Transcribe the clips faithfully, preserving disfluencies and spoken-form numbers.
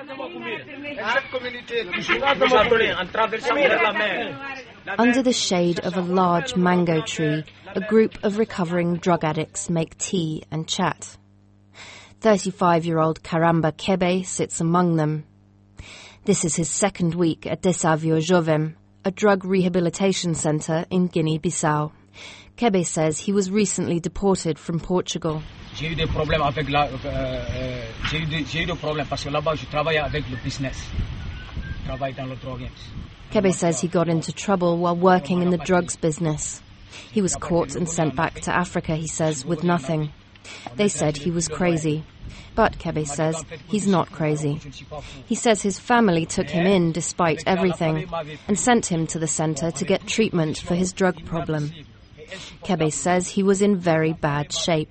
Under the shade of a large mango tree, a group of recovering drug addicts make tea and chat. thirty-five-year-old Karamba Kebe sits among them. This is his second week at Desavio Jovem, a drug rehabilitation centre in Guinea-Bissau. Kebe says he was recently deported from Portugal. J'ai eu des problèmes avec la, euh, j'ai eu des, j'ai eu des problèmes parce que là-bas je travaille avec le business. Je travaille dans le droguing. Kebe says he got into trouble while working in the drugs business. He was caught and sent back to Africa, he says, with nothing. They said he was crazy. But, Kebe says, he's not crazy. He says his family took him in despite everything and sent him to the centre to get treatment for his drug problem. Kebe says he was in very bad shape.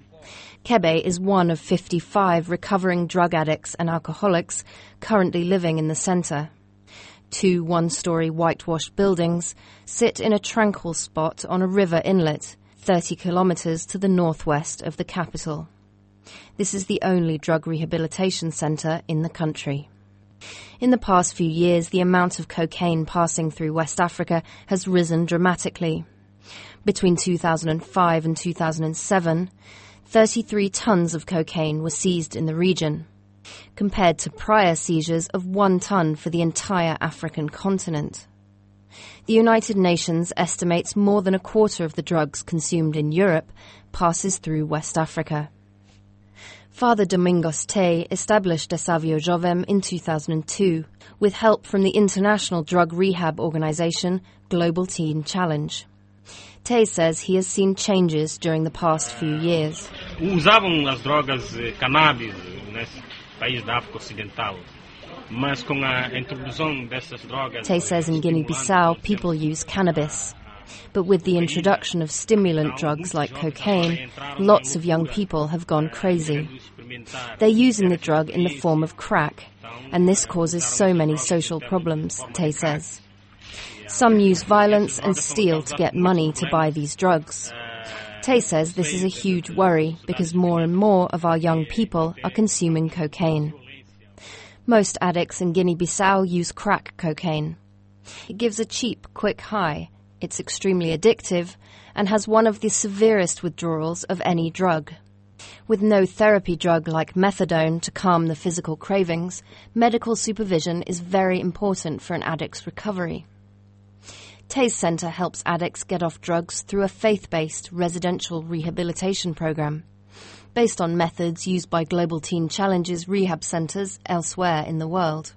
Kebe is one of fifty-five recovering drug addicts and alcoholics currently living in the centre. Two one-storey whitewashed buildings sit in a tranquil spot on a river inlet, thirty kilometres to the northwest of the capital. This is the only drug rehabilitation centre in the country. In the past few years, the amount of cocaine passing through West Africa has risen dramatically. Between two thousand five and two thousand seven, thirty-three tonnes of cocaine were seized in the region, compared to prior seizures of one tonne for the entire African continent. The United Nations estimates more than a quarter of the drugs consumed in Europe passes through West Africa. Father Domingos Tay established Desavio Jovem in two thousand two with help from the international drug rehab organisation Global Teen Challenge. Tay says he has seen changes during the past few years. Usavam as drogas cannabis nesse país da África Ocidental. Mas com a introdução dessas drogas. Tay says in Guinea-Bissau people use cannabis. But with the introduction of stimulant drugs like cocaine, lots of young people have gone crazy. They're using the drug in the form of crack, and this causes so many social problems, Tay says. Some use violence and steal to get money to buy these drugs. Tay says this is a huge worry because more and more of our young people are consuming cocaine. Most addicts in Guinea-Bissau use crack cocaine. It gives a cheap, quick high. It's extremely addictive and has one of the severest withdrawals of any drug. With no therapy drug like methadone to calm the physical cravings, medical supervision is very important for an addict's recovery. Tay's Centre helps addicts get off drugs through a faith-based residential rehabilitation program, based on methods used by Global Teen Challenge's rehab centres elsewhere in the world.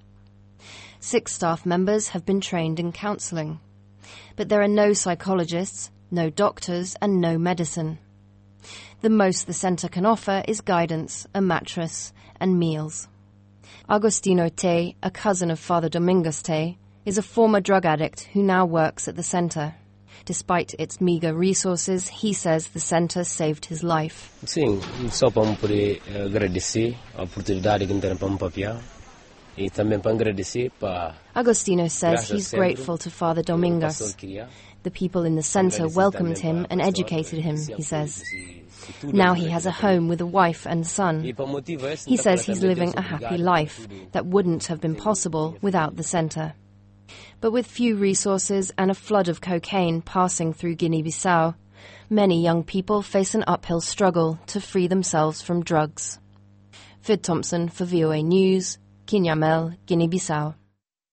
Six staff members have been trained in counselling, but there are no psychologists, no doctors and no medicine. The most the centre can offer is guidance, a mattress and meals. Agostino Tay, a cousin of Father Domingos Tay, is a former drug addict who now works at the centre. Despite its meagre resources, he says the centre saved his life. Sim, só para poder agradecer a oportunidade que tem para me papiar e também para agradecer para. Agostino says he's grateful to Father Domingos. The people in the centre welcomed him and educated him, he says. Now he has a home with a wife and son. He says he's living a happy life that wouldn't have been possible without the centre. But with few resources and a flood of cocaine passing through Guinea-Bissau, many young people face an uphill struggle to free themselves from drugs. Fid Thompson for V O A News, Kinyamel, Guinea-Bissau.